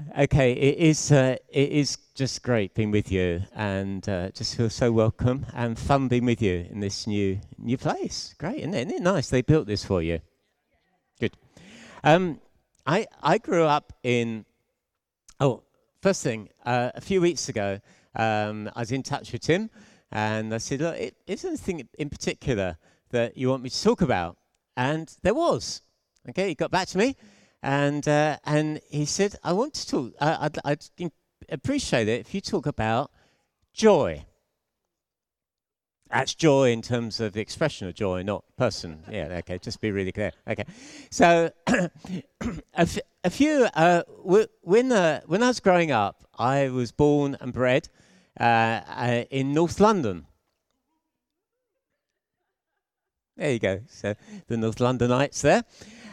Okay, it is just great being with you, and just feel so welcome and fun being with you in this new place. Great, isn't it? Isn't it nice? They built this for you. Good. Um, I grew up in. Oh, first thing, a few weeks ago, I was in touch with Tim, and I said, "Look, is there anything in particular that you want me to talk about?" And there was. Okay, he got back to me, and he said, "I want to talk. I'd appreciate it if you talk about joy." That's joy in terms of the expression of joy, not person. Yeah, okay, just be really clear. Okay, so a few, when I was growing up, I was born and bred in North London. There you go. So the North Londonites there,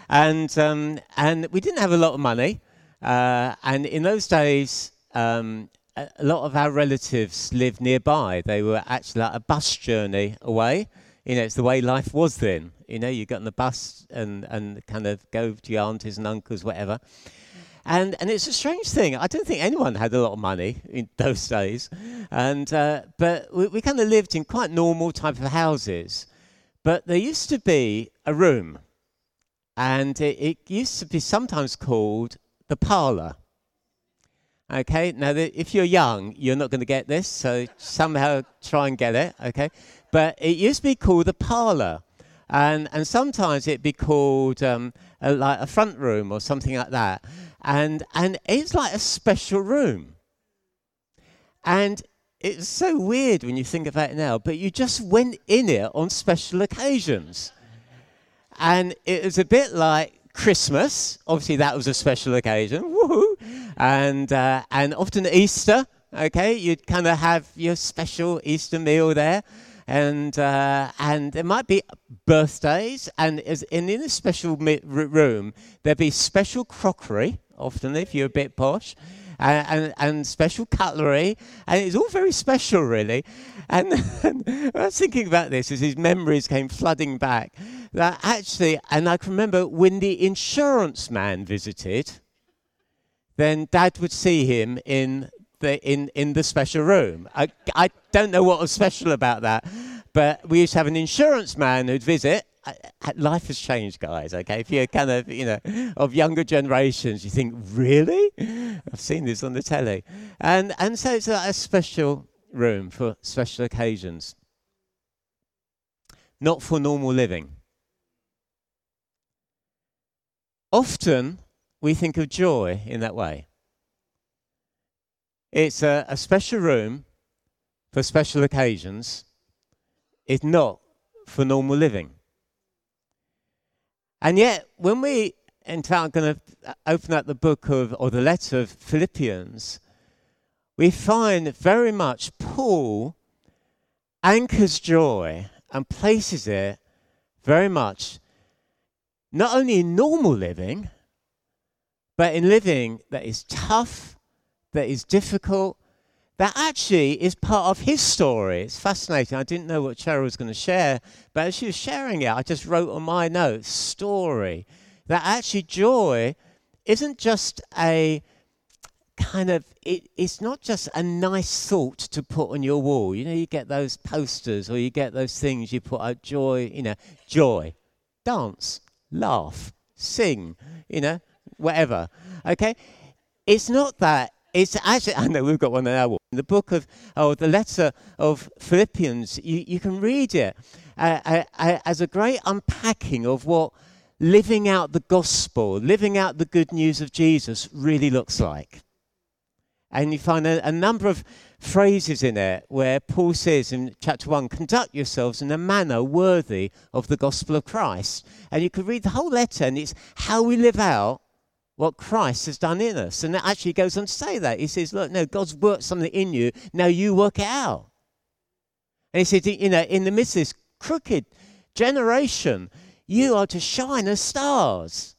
and we didn't have a lot of money, and in those days, a lot of our relatives lived nearby. They were actually like a bus journey away. You know, it's the way life was then. You know, you got on the bus and kind of go to your aunties and uncles, whatever. And it's a strange thing. I don't think anyone had a lot of money in those days, and but we kind of lived in quite normal type of houses. But there used to be a room, and it used to be sometimes called the parlour. Okay, now if you're young, you're not going to get this, so somehow try and get it, okay? But it used to be called the parlour, and sometimes it'd be called like a front room or something like that. And it's like a special room. And it's so weird when you think about it now, but you just went in it on special occasions. And it was a bit like Christmas. Obviously, that was a special occasion. Woohoo! And often Easter, okay, you'd kind of have your special Easter meal there. And there might be birthdays. And in a special room, there'd be special crockery, often if you're a bit posh. And special cutlery, and it's all very special, really. And I was thinking about this as his memories came flooding back. That actually, and I can remember when the insurance man visited, then Dad would see him in the special room. I don't know what was special about that, but we used to have an insurance man who'd visit. Life has changed, guys, okay? If you're kind of, of younger generations, you think, really? I've seen this on the telly. And so it's a special room for special occasions. Not for normal living. Often, we think of joy in that way. It's a special room for special occasions. It's not for normal living. And yet, when in fact, I'm going to open up the book or the letter of Philippians, we find very much Paul anchors joy and places it very much not only in normal living, but in living that is tough, that is difficult, that actually is part of his story. It's fascinating. I didn't know what Cheryl was going to share, but as she was sharing it, I just wrote on my notes, story. That actually joy isn't just a kind of, it's not just a nice thought to put on your wall. You know, you get those posters or you get those things you put out, joy, joy. Dance, laugh, sing, whatever. Okay? It's not that. It's actually, I know we've got one on our wall. In the book the letter of Philippians, you can read it as a great unpacking of what living out the gospel, living out the good news of Jesus really looks like. And you find a number of phrases in it where Paul says in chapter 1, conduct yourselves in a manner worthy of the gospel of Christ. And you can read the whole letter, and it's how we live out what Christ has done in us. And it actually goes on to say that. He says, look, no, God's worked something in you. Now you work it out. And he said, in the midst of this crooked generation, you are to shine as stars.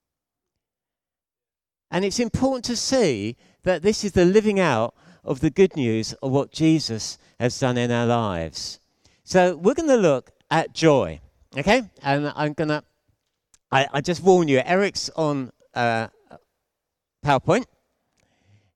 And it's important to see that this is the living out of the good news of what Jesus has done in our lives. So we're going to look at joy, okay? And I just warn you, Eric's on PowerPoint,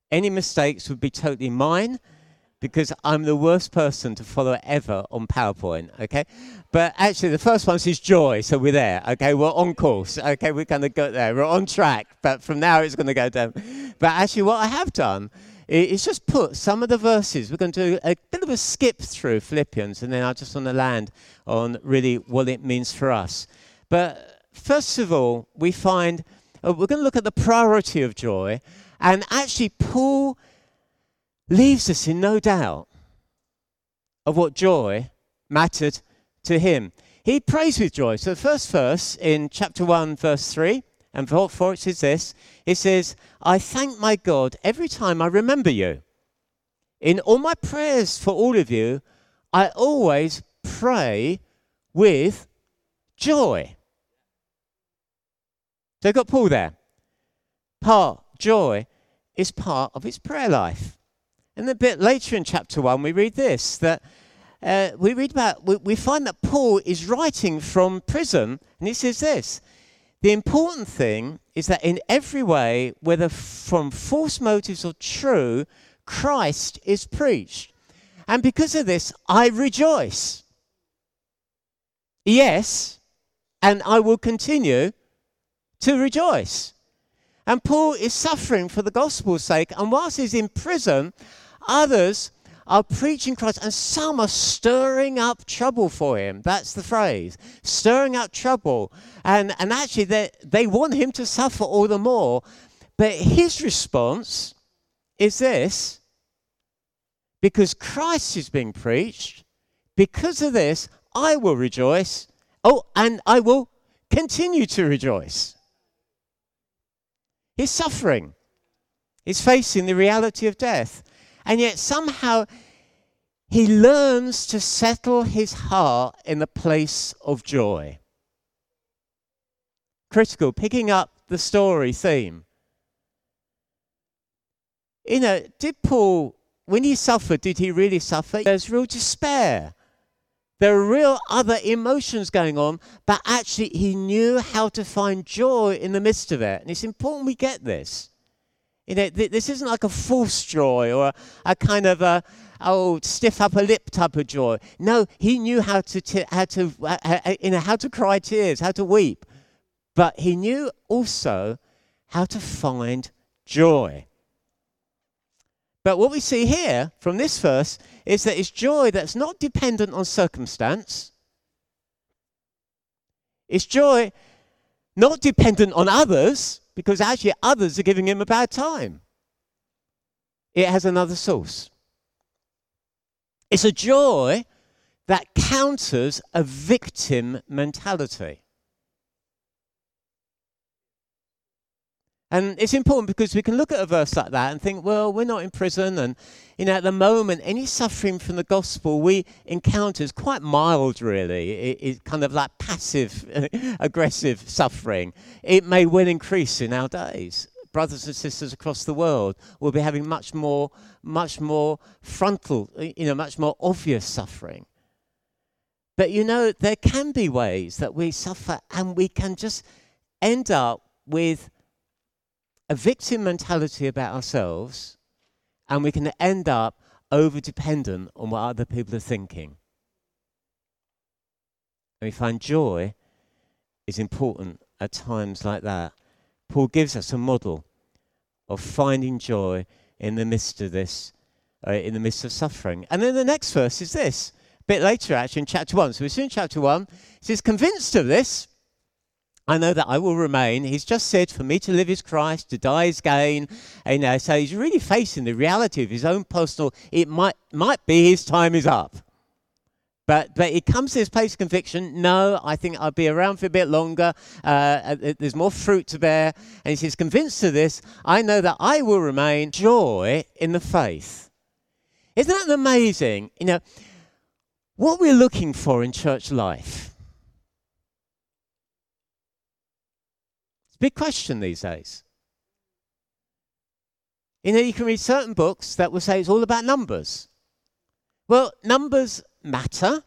Any mistakes would be totally mine, because I'm the worst person to follow ever on PowerPoint, okay? But actually, the first one is joy, so we're there, okay? We're on course, okay? We're going to go there. We're on track, but from now it's going to go down. But actually, what I have done is just put some of the verses. We're going to do a bit of a skip through Philippians, and then I just want to land on really what it means for us. But first of all, we find, we're going to look at the priority of joy, and actually Paul leaves us in no doubt of what joy mattered to him. He prays with joy. So the first verse in chapter 1, verse 3, and 4, it says this. It says, I thank my God every time I remember you. In all my prayers for all of you, I always pray with joy. So you've got Paul there. Joy is part of his prayer life. And a bit later in chapter 1, we read this, that we find that Paul is writing from prison, and he says this, the important thing is that in every way, whether from false motives or true, Christ is preached. And because of this, I rejoice. Yes, and I will continue to rejoice. And Paul is suffering for the gospel's sake, and whilst he's in prison, others are preaching Christ, and some are stirring up trouble for him. That's the phrase, stirring up trouble. And actually, they want him to suffer all the more. But his response is this, because Christ is being preached, because of this, I will rejoice. Oh, and I will continue to rejoice. He's suffering. He's facing the reality of death. And yet somehow he learns to settle his heart in the place of joy. Critical, picking up the story theme. You know, did Paul, when he suffered, did he really suffer? There's real despair. There are real other emotions going on, but actually he knew how to find joy in the midst of it. And it's important we get this. You know, this isn't like a false joy or a kind of stiff upper lip type of joy. No, he knew how to cry tears, how to weep, but he knew also how to find joy. But what we see here from this verse is that it's joy that's not dependent on circumstance. It's joy not dependent on others, because actually others are giving him a bad time. It has another source. It's a joy that counters a victim mentality. And it's important because we can look at a verse like that and think, well, we're not in prison. And, you know, at the moment, any suffering from the gospel we encounter is quite mild, really. It's kind of like passive, aggressive suffering. It may well increase in our days. Brothers and sisters across the world will be having much more frontal, much more obvious suffering. But, you know, there can be ways that we suffer and we can just end up with a victim mentality about ourselves, and we can end up over-dependent on what other people are thinking. And we find joy is important at times like that. Paul gives us a model of finding joy in the midst of this, in the midst of suffering. And then the next verse is this, a bit later actually in chapter 1. So we're still in chapter 1. It says, convinced of this, I know that I will remain. He's just said, for me to live is Christ, to die is gain. And so he's really facing the reality of his own personal, it might be his time is up. But he comes to this place of conviction, no, I think I'll be around for a bit longer. There's more fruit to bear. And he says, convinced of this, I know that I will remain. Joy in the faith. Isn't that amazing? You know, what we're looking for in church life. Big question these days. You know, you can read certain books that will say it's all about numbers. Well, numbers matter,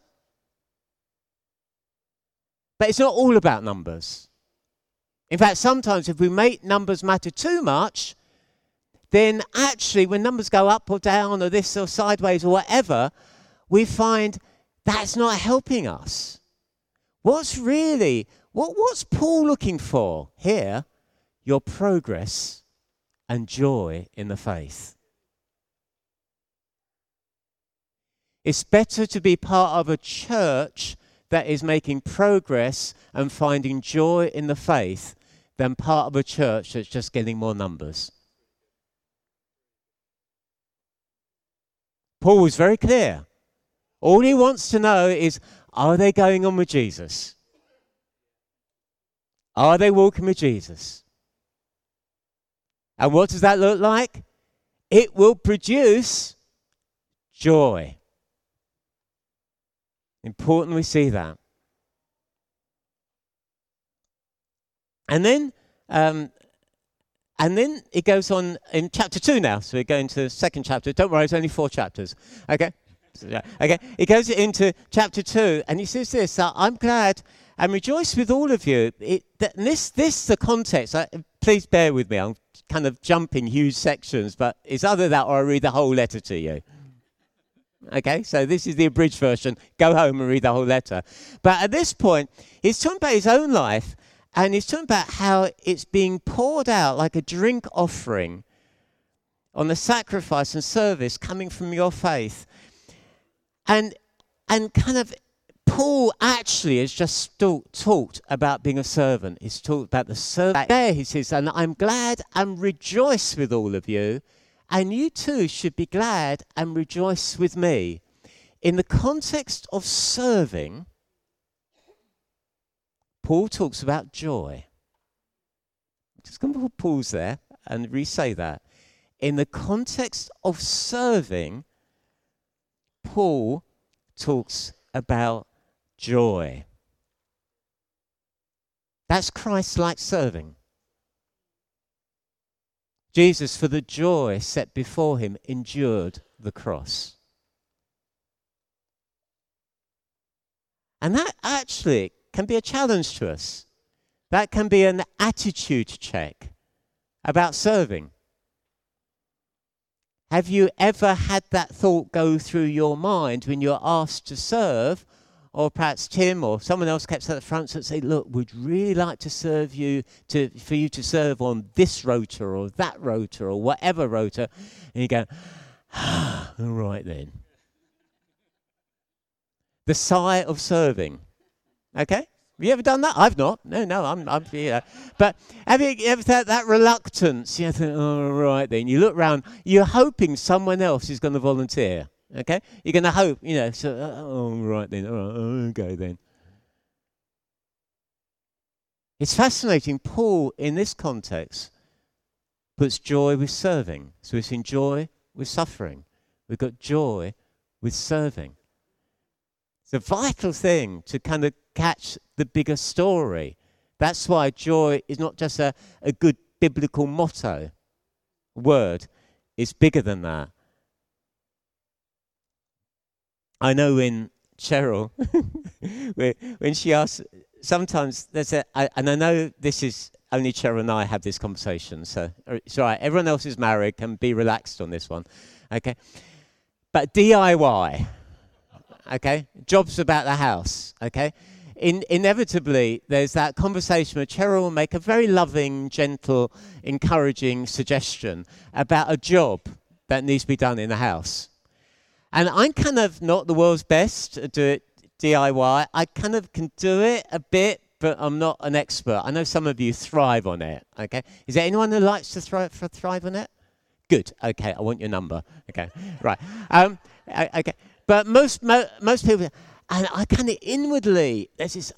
but it's not all about numbers. In fact, sometimes if we make numbers matter too much, then actually when numbers go up or down or this or sideways or whatever, we find that's not helping us. What's Paul looking for here? Your progress and joy in the faith. It's better to be part of a church that is making progress and finding joy in the faith than part of a church that's just getting more numbers. Paul was very clear. All he wants to know is, are they going on with Jesus? Are they walking with Jesus? And what does that look like? It will produce joy. Important we see that. And then it goes on in chapter 2 now. So we're going to the second chapter. Don't worry, it's only 4 chapters. Okay? Okay. It goes into chapter 2, and he says this, I'm glad and rejoice with all of you. This the context. Please bear with me. I'm kind of jumping huge sections, but it's either that or I read the whole letter to you. Okay, so this is the abridged version. Go home and read the whole letter. But at this point, he's talking about his own life, and he's talking about how it's being poured out like a drink offering on the sacrifice and service coming from your faith. And kind of Paul actually has just talked about being a servant. He's talked about the servant. There he says, and I'm glad and rejoice with all of you. And you too should be glad and rejoice with me. In the context of serving, Paul talks about joy. Just going to pause there and re-say that. In the context of serving, Paul talks about joy. That's Christ-like serving. Jesus, for the joy set before him, endured the cross. And that actually can be a challenge to us. That can be an attitude check about serving. Have you ever had that thought go through your mind when you're asked to serve? Or perhaps Tim or someone else kept at the front and say, look, we'd really like to serve you, for you to serve on this rota or that rota or whatever rota. And you go, all right then. The sigh of serving. Okay? Have you ever done that? I've not. No, I'm But have you ever had that reluctance? You think, all right then. You look around, you're hoping someone else is going to volunteer. Okay? You're going to hope, so, right then, all right, okay then. It's fascinating. Paul, in this context, puts joy with serving. So we've seen joy with suffering. We've got joy with serving. It's a vital thing to kind of catch the bigger story. That's why joy is not just a good biblical motto, word. It's bigger than that. I know in Cheryl, when she asks, sometimes and I know this is only Cheryl and I have this conversation, so it's all right. Everyone else is married, can be relaxed on this one, okay? But DIY, okay? Jobs about the house, okay? Inevitably, there's that conversation where Cheryl will make a very loving, gentle, encouraging suggestion about a job that needs to be done in the house. And I'm kind of not the world's best at do it DIY. I kind of can do it a bit, but I'm not an expert. I know some of you thrive on it, okay? Is there anyone who likes to thrive on it? Good, okay, I want your number. Okay, right. Okay, but most people, and I kind of inwardly, there's this,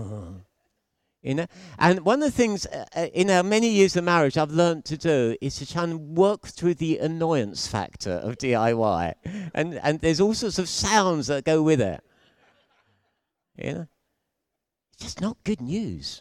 And one of the things in our many years of marriage I've learned to do is to try and work through the annoyance factor of DIY. And there's all sorts of sounds that go with it. It's just not good news.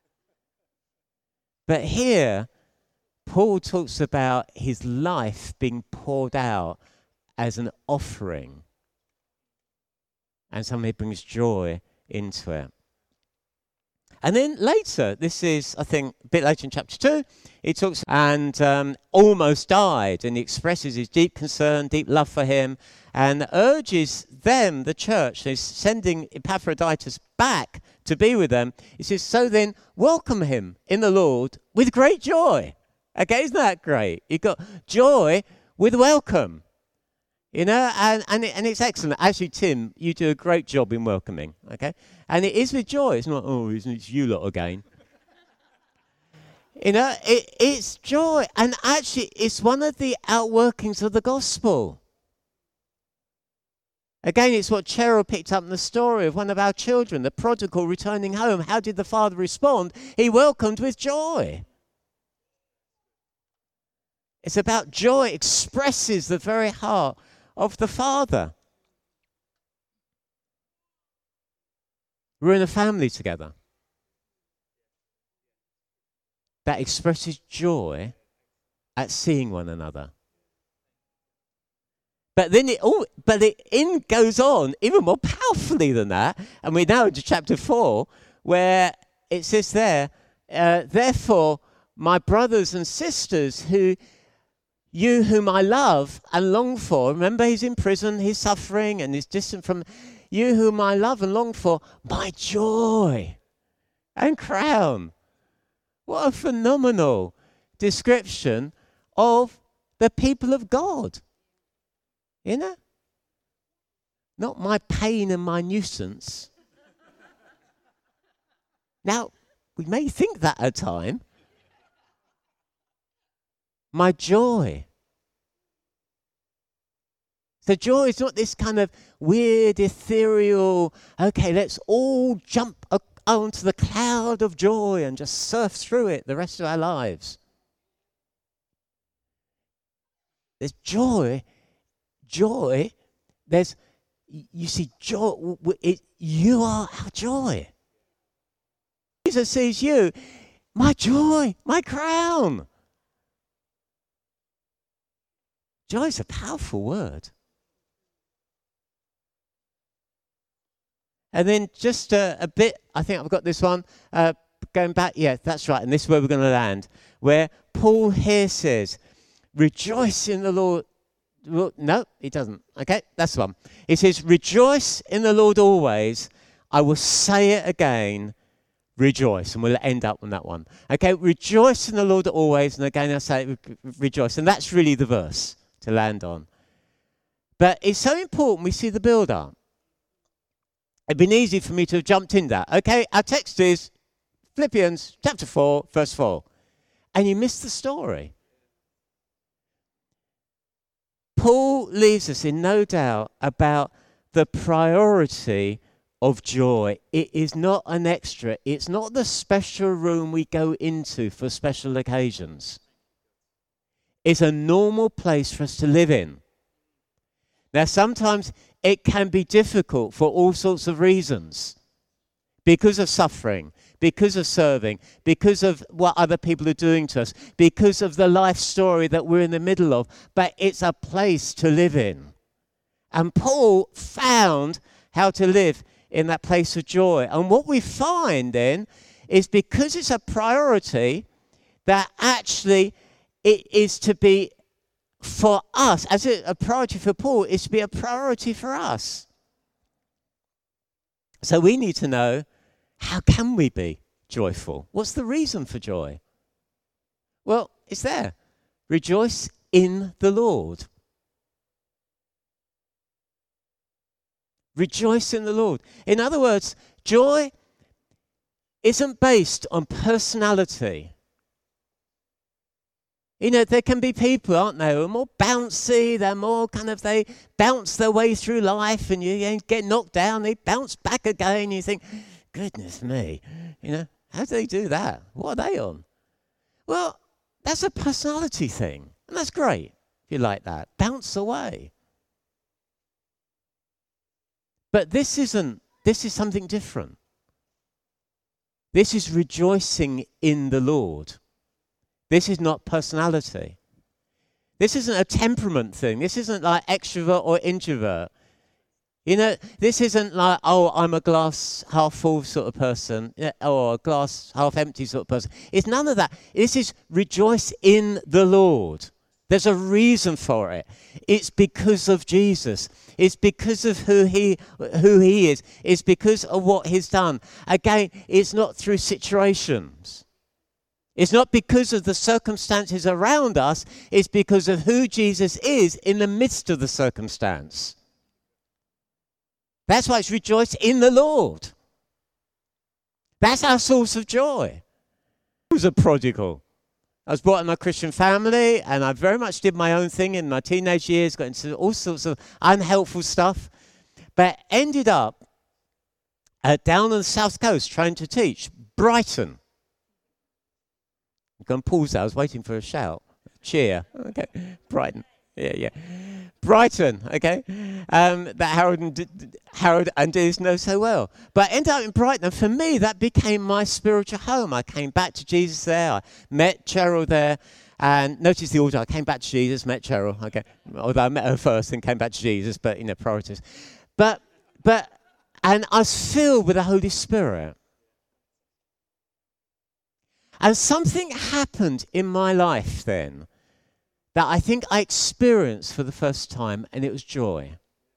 But here, Paul talks about his life being poured out as an offering. And somebody brings joy into it. And then later, this is, I think, a bit later in chapter 2, he talks and almost died, and he expresses his deep concern, deep love for him, and urges them, the church, is sending Epaphroditus back to be with them. He says, so then welcome him in the Lord with great joy. Okay, isn't that great? You've got joy with welcome. You know, and it's excellent. Actually, Tim, you do a great job in welcoming, okay? And it is with joy. It's not, oh, it's you lot again. You know, it's joy. And actually, it's one of the outworkings of the gospel. Again, it's what Cheryl picked up in the story of one of our children, the prodigal returning home. How did the father respond? He welcomed with joy. It's about joy, expresses the very heart of the Father. We're in a family together that expresses joy at seeing one another. But then it goes on even more powerfully than that. And we're now into chapter 4, where it says there, therefore, my brothers and sisters, you whom I love and long for, remember he's in prison, he's suffering and he's distant from you whom I love and long for, my joy and crown. What a phenomenal description of the people of God. You know? Not my pain and my nuisance. Now, we may think that at a time. My joy. So joy is not this kind of weird, ethereal, okay, let's all jump onto the cloud of joy and just surf through it the rest of our lives. There's joy. There's, you see, joy, you are our joy. Jesus sees you, my joy, my crown. Joy is a powerful word. And then just a bit, I think I've got this one, going back, yeah, that's right, and this is where we're going to land, where Paul here says, rejoice in the Lord. Well, no, he doesn't. Okay, that's the one. He says, rejoice in the Lord always. I will say it again, rejoice. And we'll end up on that one. Okay, rejoice in the Lord always. And again, I say rejoice. And that's really the verse to land on. But it's so important we see the build-up. It'd been easy for me to have jumped in that. Okay, our text is Philippians chapter 4, verse 4. And you missed the story. Paul leaves us in no doubt about the priority of joy. It is not an extra. It's not the special room we go into for special occasions. It's a normal place for us to live in. Now, sometimes it can be difficult for all sorts of reasons. Because of suffering, because of serving, because of what other people are doing to us, because of the life story that we're in the middle of. But it's a place to live in. And Paul found how to live in that place of joy. And what we find then is because it's a priority, that actually it is to be for us, as a priority for Paul, is to be a priority for us. So we need to know, how can we be joyful? What's the reason for joy? Well, it's there. Rejoice in the Lord. Rejoice in the Lord. In other words, joy isn't based on personality. You know, there can be people, aren't there, who are more bouncy, they're more they bounce their way through life, and you get knocked down, they bounce back again, you think, goodness me, how do they do that? What are they on? Well, that's a personality thing, and that's great, if you like that. Bounce away. But this is something different. This is rejoicing in the Lord. This is not personality. This isn't a temperament thing. This isn't like extrovert or introvert. You know, this isn't like, oh, I'm a glass half full sort of person, or a glass half empty sort of person. It's none of that. This is rejoice in the Lord. There's a reason for it. It's because of Jesus. It's because of who he is. It's because of what he's done. Again, it's not through situations. It's not because of the circumstances around us. It's because of who Jesus is in the midst of the circumstance. That's why it's rejoice in the Lord. That's our source of joy. I was a prodigal. I was brought up in a Christian family, and I very much did my own thing in my teenage years, got into all sorts of unhelpful stuff, but ended up down on the south coast trying to teach. Brighton. I'm going to pause there. I was waiting for a shout. Cheer. Okay. Brighton. Yeah. Brighton, okay, that Harold and Dennis know so well. But I ended up in Brighton, and for me, that became my spiritual home. I came back to Jesus there. I met Cheryl there, and notice the order. I came back to Jesus, met Cheryl, okay, although I met her first and came back to Jesus, but, priorities. And I was filled with the Holy Spirit. And something happened in my life then that I think I experienced for the first time, and it was joy.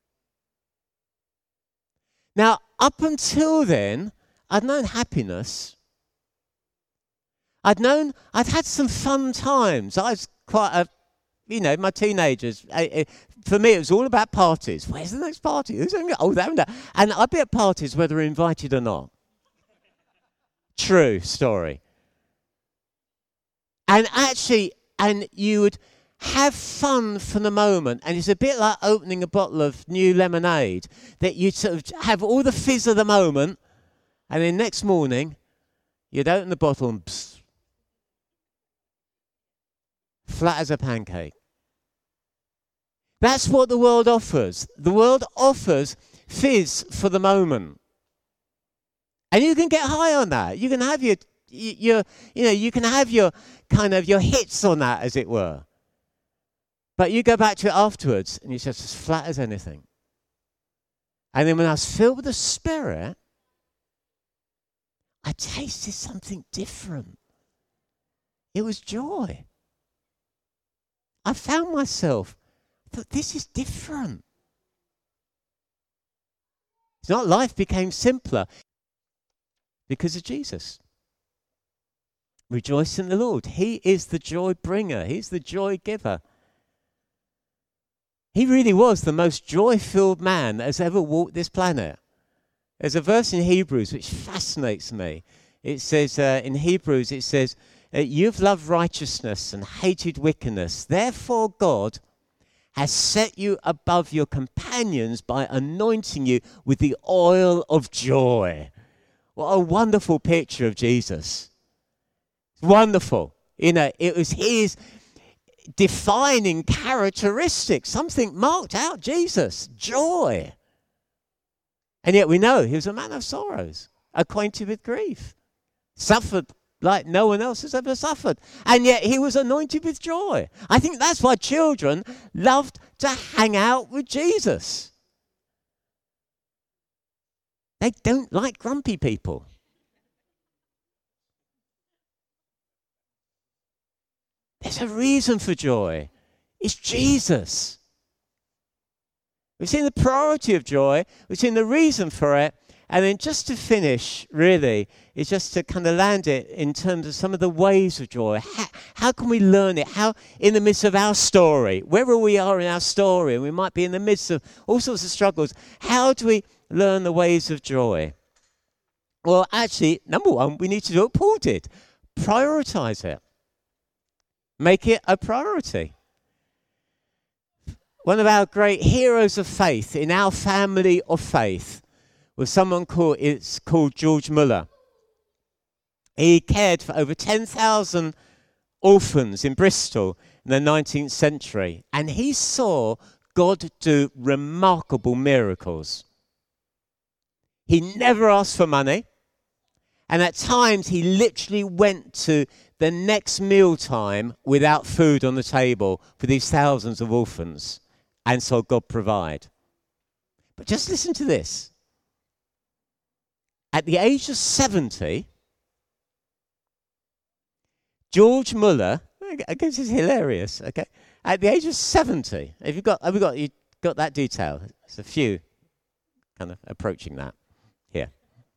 Now, up until then, I'd known happiness. I'd had some fun times. I was quite my teenagers. For me, it was all about parties. Where's the next party? Who's going? Oh, that. And I'd be at parties whether invited or not. True story. And you would have fun for the moment, and it's a bit like opening a bottle of new lemonade, that you sort of have all the fizz of the moment, and then next morning you'd open the bottle and psst, flat as a pancake. That's what the world offers. The world offers fizz for the moment, and you can get high on that. You can have you can have your kind of your hits on that, as it were. But you go back to it afterwards, and you're just as flat as anything. And then when I was filled with the Spirit, I tasted something different. It was joy. I found myself, I thought, this is different. It's not life became simpler because of Jesus. Rejoice in the Lord. He is the joy bringer. He's the joy giver. He really was the most joy-filled man that has ever walked this planet. There's a verse in Hebrews which fascinates me. It says, in Hebrews, it says, you've loved righteousness and hated wickedness. Therefore, God has set you above your companions by anointing you with the oil of joy. What a wonderful picture of Jesus. Wonderful. It was his defining characteristic, something marked out Jesus, joy. And yet we know he was a man of sorrows, acquainted with grief, suffered like no one else has ever suffered, and yet he was anointed with joy. I think that's why children loved to hang out with Jesus. They don't like grumpy people. There's a reason for joy. It's Jesus. We've seen the priority of joy. We've seen the reason for it. And then just to finish, really, is just to kind of land it in terms of some of the ways of joy. How can we learn it? How, in the midst of our story, wherever we are in our story, and we might be in the midst of all sorts of struggles, how do we learn the ways of joy? Well, actually, number one, we need to do what Paul did. Prioritize it. Make it a priority. One of our great heroes of faith in our family of faith was someone called George Muller. He cared for over 10,000 orphans in Bristol in the 19th century, and he saw God do remarkable miracles. He never asked for money, and at times he literally went to the next mealtime without food on the table for these thousands of orphans, and saw God provide. But just listen to this. At the age of 70, George Muller, I guess it's hilarious, okay? At the age of 70, have you got that detail? There's a few kind of approaching that here.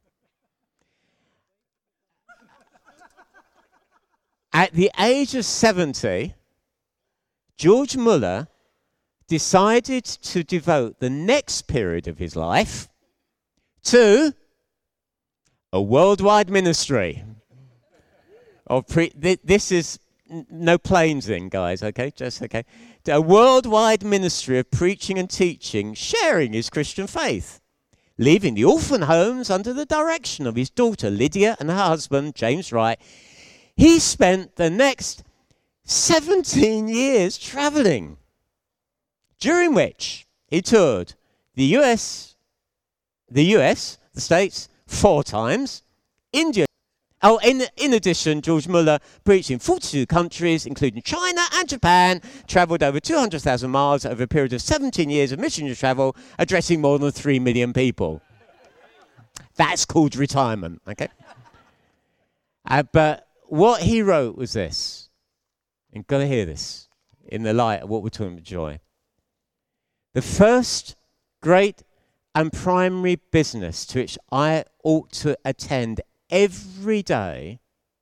At the age of 70, George Muller decided to devote the next period of his life to a worldwide ministry. This is no planes in, guys, okay? Just okay. A worldwide ministry of preaching and teaching, sharing his Christian faith, leaving the orphan homes under the direction of his daughter Lydia and her husband, James Wright. He spent the next 17 years traveling, during which he toured the US, the States, 4 times, India. Oh, in addition, George Muller preached in 42 countries, including China and Japan, traveled over 200,000 miles over a period of 17 years of missionary travel, addressing more than 3 million people. That's called retirement, okay? But what he wrote was this. You've got to hear this in the light of what we're talking about joy. The first great and primary business to which I ought to attend every day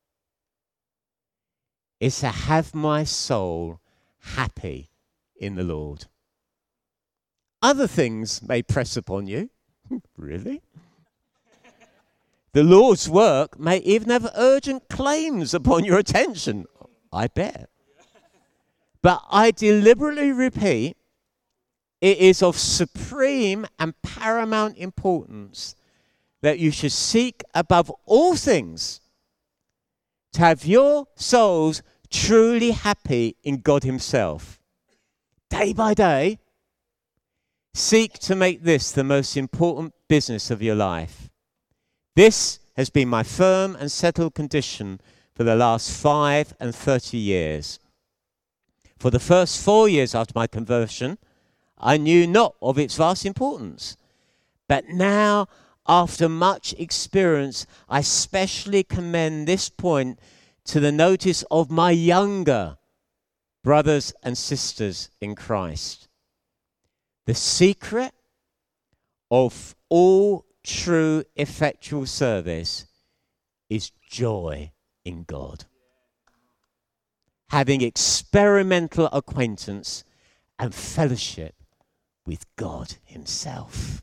is to have my soul happy in the Lord. Other things may press upon you. Really? The Lord's work may even have urgent claims upon your attention. I bet. But I deliberately repeat, it is of supreme and paramount importance that you should seek above all things to have your souls truly happy in God himself. Day by day, seek to make this the most important business of your life. This has been my firm and settled condition for the last 5 and 30 years. For the first 4 years after my conversion, I knew not of its vast importance. But now, after much experience, I specially commend this point to the notice of my younger brothers and sisters in Christ. The secret of all true effectual service is joy in God. Having experimental acquaintance and fellowship with God himself.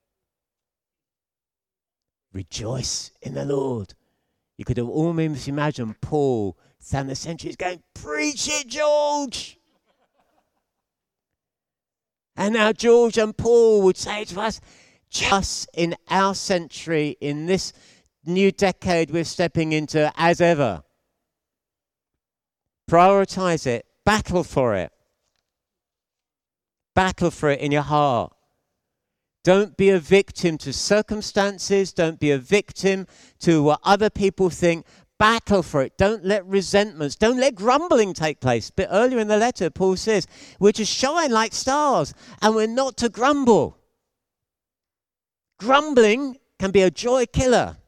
Rejoice in the Lord. You could have almost imagined Paul down the centuries going, preach it, George. And now George and Paul would say to us, just in our century, in this new decade we're stepping into as ever. Prioritize it. Battle for it. Battle for it in your heart. Don't be a victim to circumstances. Don't be a victim to what other people think. Battle for it. Don't let resentments, don't let grumbling take place. A bit earlier in the letter, Paul says, we're to shine like stars and we're not to grumble. Grumbling can be a joy killer.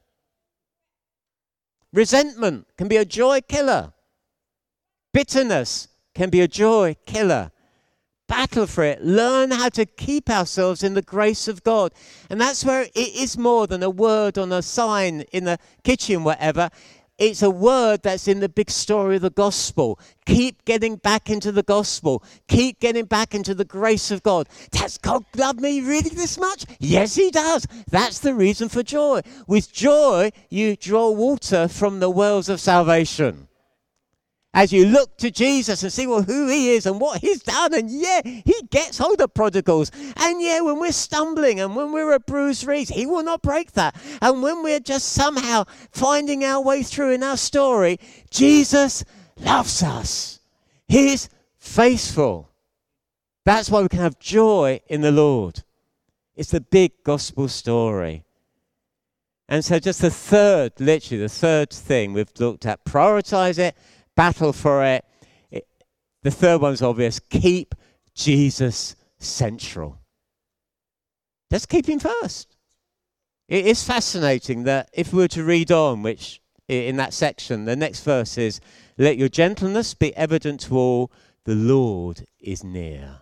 Resentment can be a joy killer. Bitterness can be a joy killer. Battle for it. Learn how to keep ourselves in the grace of God. And that's where it is more than a word on a sign in the kitchen, whatever. It's a word that's in the big story of the gospel. Keep getting back into the gospel. Keep getting back into the grace of God. Does God love me really this much? Yes, he does. That's the reason for joy. With joy, you draw water from the wells of salvation. As you look to Jesus and see who he is and what he's done. And yeah, he gets hold of prodigals. And yeah, when we're stumbling and when we're a bruised reed, he will not break that. And when we're just somehow finding our way through in our story, Jesus loves us. He's faithful. That's why we can have joy in the Lord. It's the big gospel story. And so just the third thing we've looked at, prioritize it. Battle for it. The third one's obvious. Keep Jesus central. Just keep him first. It is fascinating that if we were to read on, which in that section, the next verse is, let your gentleness be evident to all, the Lord is near.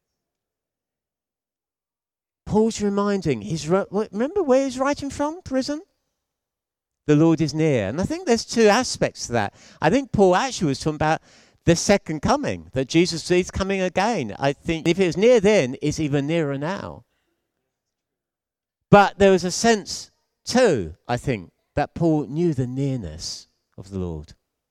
Paul's reminding, remember where he's writing from? Prison? The Lord is near. And I think there's two aspects to that. I think Paul actually was talking about the second coming, that Jesus is coming again. I think if it was near then, it's even nearer now. But there was a sense too, I think, that Paul knew the nearness of the Lord.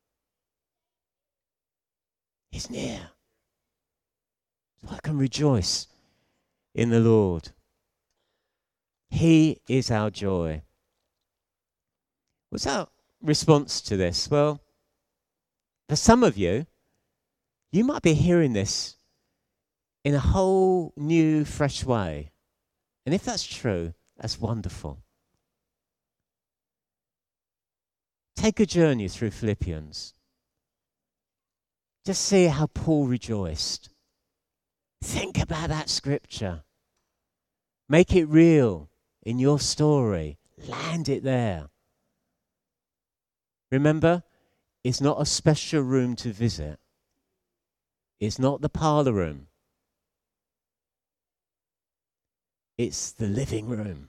He's near. So I can rejoice in the Lord. He is our joy. What's our response to this? Well, for some of you, you might be hearing this in a whole new, fresh way. And if that's true, that's wonderful. Take a journey through Philippians. Just see how Paul rejoiced. Think about that scripture. Make it real in your story. Land it there. Remember, it's not a special room to visit. It's not the parlor room. It's the living room.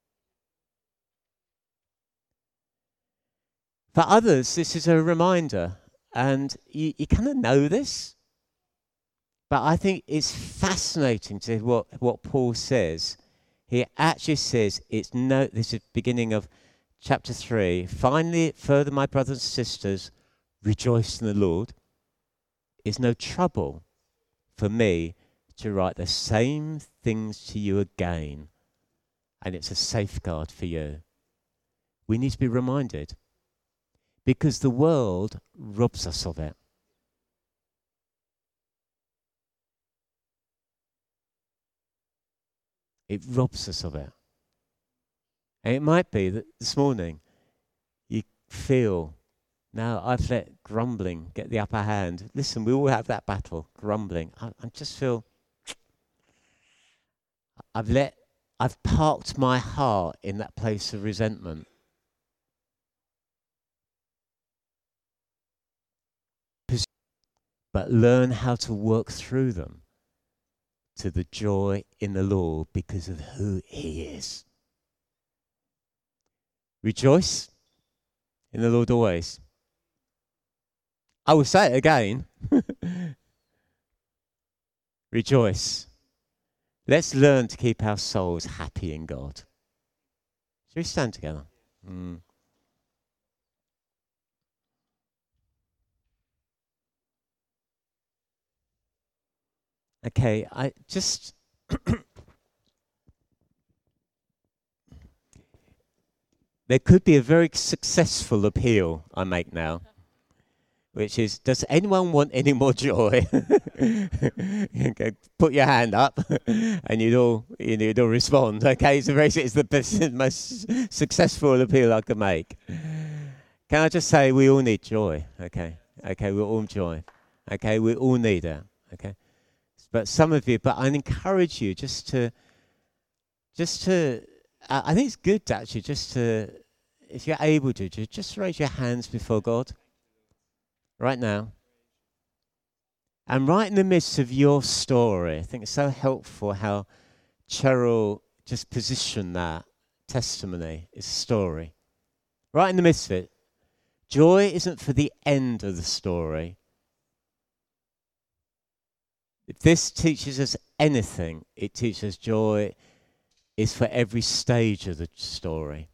For others, this is a reminder, and you kind of know this, but I think it's fascinating to what Paul says. He actually says, this is beginning of chapter 3, finally, further, my brothers and sisters, rejoice in the Lord. It's no trouble for me to write the same things to you again, and it's a safeguard for you. We need to be reminded, because the world robs us of it. It robs us of it. And it might be that this morning you feel, now I've let grumbling get the upper hand. Listen, we all have that battle, grumbling. I just feel I've parked my heart in that place of resentment. But learn how to work through them to the joy in the Lord because of who He is. Rejoice in the Lord always. I will say it again. Rejoice. Let's learn to keep our souls happy in God. Shall we stand together? Okay, I just... There could be a very successful appeal I make now, which is, does anyone want any more joy? Okay, put your hand up, and you'd all respond. Okay, it's the best, most successful appeal I can make. Can I just say we all need joy? Okay, we all joy. Okay, we all need it. Okay, but some of you, I encourage you just to. I think it's good actually just to, if you're able to, just raise your hands before God right now. And right in the midst of your story, I think it's so helpful how Cheryl just positioned that testimony. It's a story. Right in the midst of it. Joy isn't for the end of the story. If this teaches us anything, it teaches us joy is for every stage of the story.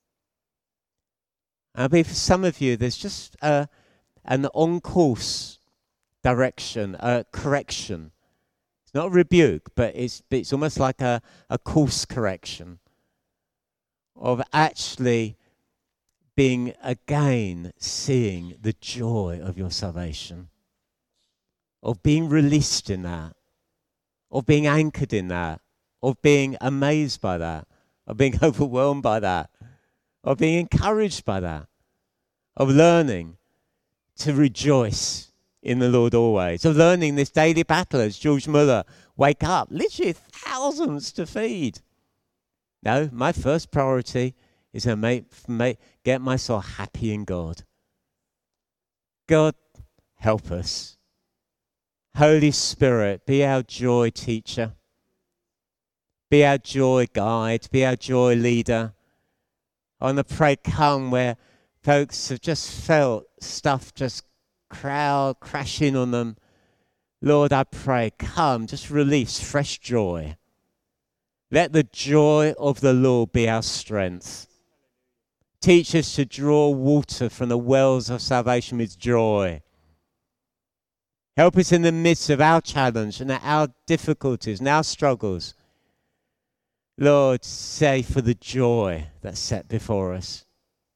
I mean, for some of you, there's just an on-course direction, a correction. It's not a rebuke, but it's almost like a course correction of actually being again seeing the joy of your salvation, of being released in that, of being anchored in that, of being amazed by that, of being overwhelmed by that, of being encouraged by that, of learning to rejoice in the Lord always, of learning this daily battle as George Muller, wake up, literally thousands to feed. No, my first priority is to get my soul happy in God. God, help us. Holy Spirit, be our joy teacher. Be our joy guide. Be our joy leader. I want to pray, come where folks have just felt stuff just crashing on them. Lord, I pray, come, just release fresh joy. Let the joy of the Lord be our strength. Teach us to draw water from the wells of salvation with joy. Help us in the midst of our challenge and our difficulties and our struggles. Lord, say for the joy that's set before us.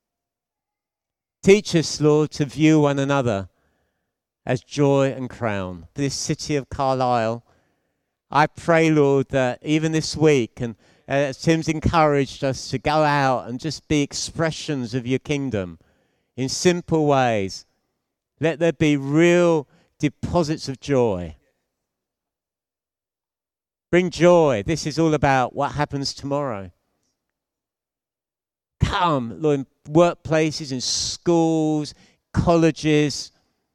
Teach us, Lord, to view one another as joy and crown. This city of Carlisle, I pray, Lord, that even this week, and Tim's encouraged us to go out and just be expressions of your kingdom in simple ways. Let there be real deposits of joy. Bring joy. This is all about what happens tomorrow. Come, Lord, in workplaces, in schools, colleges,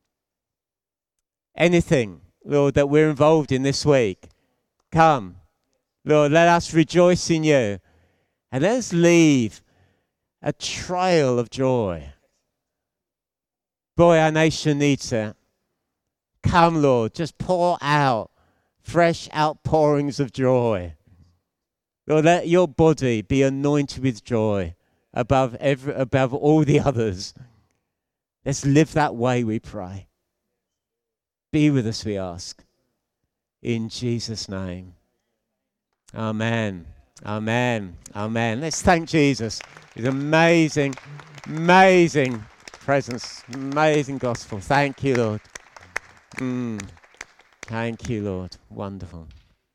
anything, Lord, that we're involved in this week. Come, Lord, let us rejoice in you. And let us leave a trail of joy. Boy, our nation needs it. Come, Lord, just pour out fresh outpourings of joy. Lord, let your body be anointed with joy above all the others. Let's live that way, we pray. Be with us, we ask. In Jesus' name. Amen. Amen. Amen. Let's thank Jesus. His amazing, amazing presence, amazing gospel. Thank you, Lord. Thank you, Lord. Wonderful.